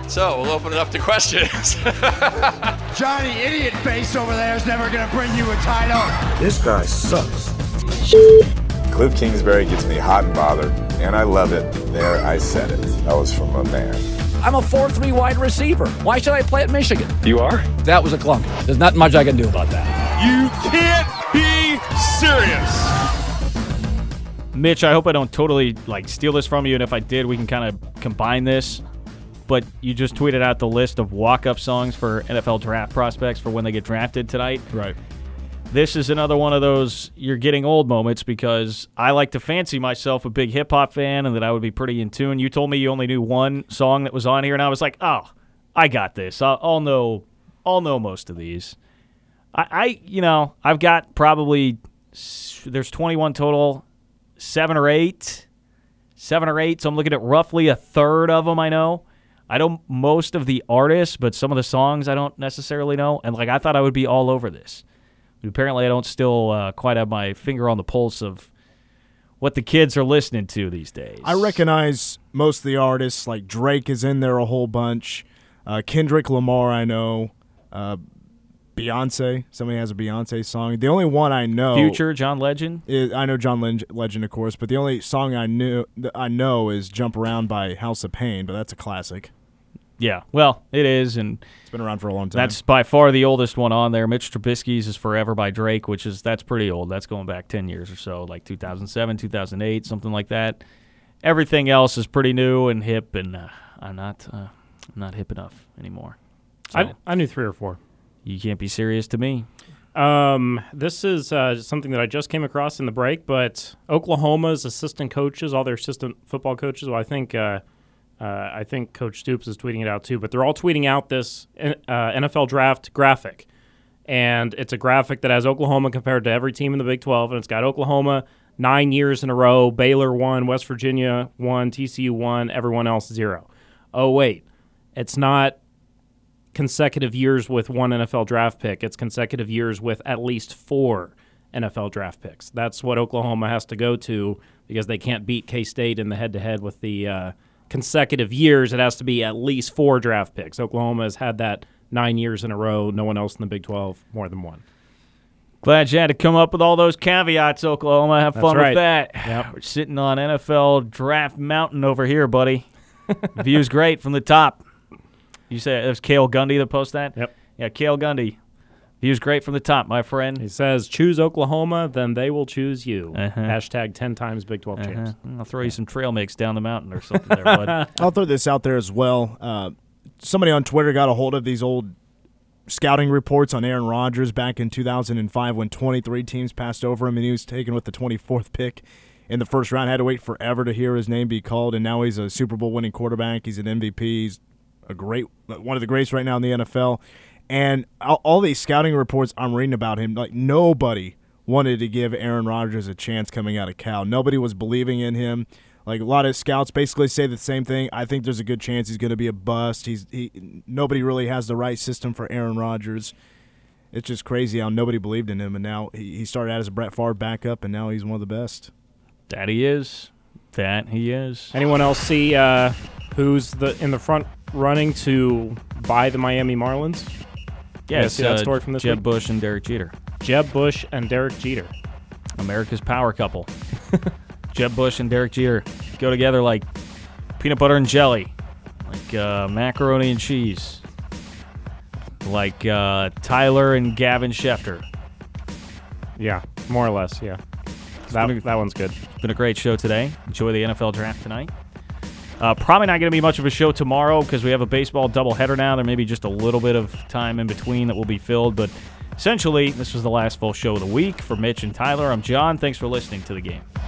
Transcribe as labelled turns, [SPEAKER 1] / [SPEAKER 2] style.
[SPEAKER 1] So we'll open it up to questions.
[SPEAKER 2] Johnny Idiot Face over there is never going to bring you a title.
[SPEAKER 3] This guy sucks.
[SPEAKER 4] Cliff Kingsbury gets me hot and bothered, and I love it. There, I said it. That was from a man.
[SPEAKER 5] I'm a 4-3 wide receiver. Why should I play at Michigan?
[SPEAKER 6] You are?
[SPEAKER 5] That was a clunk. There's not much I can do about that.
[SPEAKER 6] You can't be serious.
[SPEAKER 7] Mitch, I hope I don't totally steal this from you, and if I did, we can kind of combine this. But you just tweeted out the list of walk-up songs for NFL draft prospects for when they get drafted tonight.
[SPEAKER 8] Right.
[SPEAKER 7] This is another one of those you're getting old moments because I like to fancy myself a big hip-hop fan and that I would be pretty in tune. You told me you only knew one song that was on here, and I was like, oh, I got this. I'll know most of these. I've got probably, there's 21 total, 7 or 8, so I'm looking at roughly a third of them I know. I know most of the artists, but some of the songs I don't necessarily know, and I thought I would be all over this. Apparently, I don't still quite have my finger on the pulse of what the kids are listening to these days.
[SPEAKER 8] I recognize most of the artists, like Drake is in there a whole bunch. Kendrick Lamar, I know. Beyonce. Somebody has a Beyonce song. The only one I know.
[SPEAKER 7] Future, John Legend.
[SPEAKER 8] I know John Legend, of course, but the only song I know is "Jump Around" by House of Pain, but that's a classic.
[SPEAKER 7] Yeah, well, it is, and
[SPEAKER 8] it's been around for a long time.
[SPEAKER 7] That's by far the oldest one on there. Mitch Trubisky's is "Forever" by Drake, that's pretty old. That's going back 10 years or so, like 2007, 2008, something like that. Everything else is pretty new and hip, and I'm not hip enough anymore. So,
[SPEAKER 9] I knew 3 or 4.
[SPEAKER 7] You can't be serious to me.
[SPEAKER 9] This is something that I just came across in the break, but Oklahoma's assistant coaches, all their assistant football coaches, well, I think Coach Stoops is tweeting it out too, but they're all tweeting out this NFL draft graphic. And it's a graphic that has Oklahoma compared to every team in the Big 12, and it's got Oklahoma 9 years in a row, Baylor 1, West Virginia 1, TCU 1, everyone else 0. Oh, wait, it's not consecutive years with one NFL draft pick. It's consecutive years with at least 4 NFL draft picks. That's what Oklahoma has to go to because they can't beat K-State in the head-to-head with the consecutive years. It has to be at least 4 draft picks. Oklahoma has had that 9 years in a row. No one else in the Big 12 more than 1.
[SPEAKER 7] Glad you had to come up with all those caveats, Oklahoma. Have fun with that.
[SPEAKER 9] Yep.
[SPEAKER 7] We're sitting on NFL Draft Mountain over here, buddy. View's great from the top. You said it was Cale Gundy that posted that?
[SPEAKER 9] Yep.
[SPEAKER 7] Yeah, Cale Gundy. View's great from the top, my friend.
[SPEAKER 9] He says, choose Oklahoma, then they will choose you. Hashtag 10 times Big 12 champs.
[SPEAKER 7] I'll throw you some trail mix down the mountain or something there, bud.
[SPEAKER 8] I'll throw this out there as well. Somebody on Twitter got a hold of these old scouting reports on Aaron Rodgers back in 2005 when 23 teams passed over him and he was taken with the 24th pick in the first round. Had to wait forever to hear his name be called, and now he's a Super Bowl winning quarterback. He's an MVP. He's one of the greats right now in the NFL. And all these scouting reports I'm reading about him, nobody wanted to give Aaron Rodgers a chance coming out of Cal. Nobody was believing in him. A lot of scouts basically say the same thing. I think there's a good chance he's going to be a bust. Nobody really has the right system for Aaron Rodgers. It's just crazy how nobody believed in him, and now he started out as a Brett Favre backup, and now he's one of the best.
[SPEAKER 7] That he is.
[SPEAKER 9] Anyone else see who's in the front running to buy the Miami Marlins?
[SPEAKER 7] Yeah,
[SPEAKER 9] see that story from this
[SPEAKER 7] Jeb
[SPEAKER 9] week?
[SPEAKER 7] Bush and Derek Jeter.
[SPEAKER 9] Jeb Bush and Derek Jeter.
[SPEAKER 7] America's power couple. Jeb Bush and Derek Jeter go together like peanut butter and jelly, like macaroni and cheese, like Tyler and Gavin Schefter.
[SPEAKER 9] Yeah, more or less, yeah. That one's good.
[SPEAKER 7] It's been a great show today. Enjoy the NFL draft tonight. Probably not going to be much of a show tomorrow because we have a baseball doubleheader now. There may be just a little bit of time in between that will be filled, but essentially this was the last full show of the week. For Mitch and Tyler, I'm John. Thanks for listening to The Game.